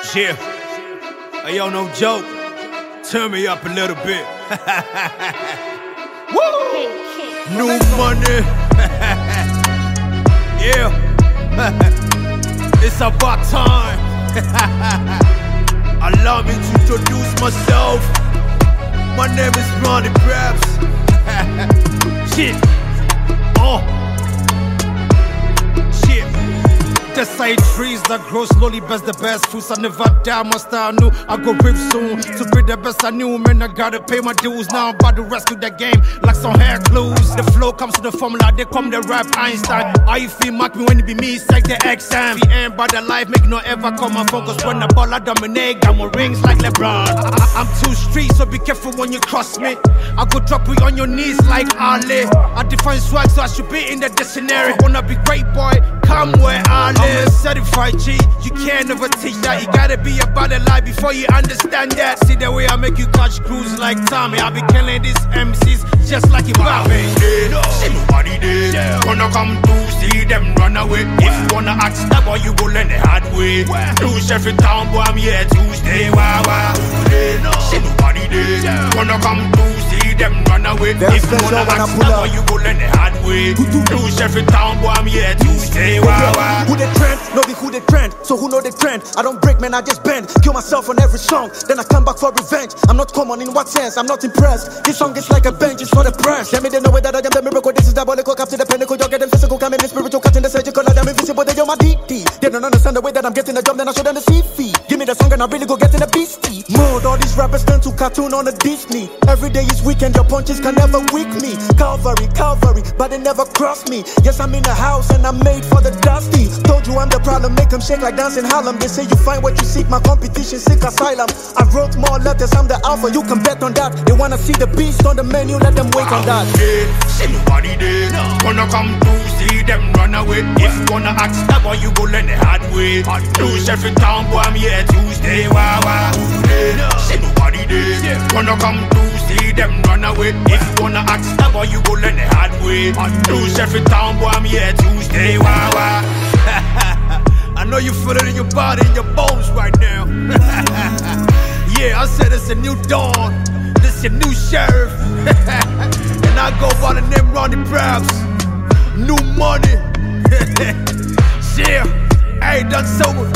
Yeah. Hey, yo, no joke. Turn me up a little bit. Woo! New money. Yeah. It's about time. Allow me to introduce myself. My name is Ronnie Braps. Shit. Shit. They say trees that grow slowly best the best fruits. I never die, my style new. I go rip soon. To be the best I knew, man, I gotta pay my dues. Now I'm about to rescue the game like some hair clues. The flow comes to the formula, they come the rap Einstein. How you feel, mark me when it be me, it's like the exam. The end by the life, make no ever come and focus. When the ball I dominate, got more rings like LeBron. I'm too street, so be careful when you cross me. I go drop you on your knees like Ali. I define swag, so I should be in the dictionary. Wanna be great boy, come where I live. I'm a certified G, you can't never teach that. You gotta be about the life before you understand that. See the way I make you catch cruise like Tommy. I be killing these MCs just like Mbappe. See nobody there. Wanna come to see them run away. If you wanna act stubborn, boy, you go learn the hard way. New Sheffield Town, boy, I'm here to stay. Wah wah. See nobody there. Wanna come to see them run away. If you wanna act stubborn, boy, you go learn the hard way. New Sheffield Town, boy, I'm here to stay. Wah wah. Who the trend? No be who the trend. So who know the trend? I don't break, man, I just bend. Kill myself on every song, then I come back for revenge. I'm not common in what sense? I'm not impressed. This song is like a bench, it's for the press. Let me they know that I am the miracle. This is diabolical, cap to the pinnacle. You're getting physical, coming in spiritual, catching the surgical. I'm invisible, they are my DT. They don't understand the way that I'm getting the job, then I show them the CV. Give me the song and I really go get in the beastie mode. All these rappers turn to cartoon on a Disney. Every day is weekend, your punches can never weak me. Calvary, Calvary, but they never cross me. Yes, I'm in the house and I'm made for the dusty. Told you I'm the problem, make them shake like dancing Harlem. They say you find what you seek, my competition seek asylum. I wrote more letters, I'm the alpha, you can bet on that. They wanna see the beast on the menu, let them wait on that. See nobody there. Wanna come to see them run away. If you wanna act stubborn, you go learn the hard way. New Sheffield Town, boy, I'm here to stay. Wah wah. See nobody there. Wanna come to see them run away. If you wanna act stubborn, you go learn the hard way. New Sheffield Town, boy, I'm here to stay. Wah wah. I know you feel it in your body, in your bones right now. Yeah, I said it's a new dawn. This your new sheriff. And I go by the name Ronnie Braps. New money. Yeah, hey, done so.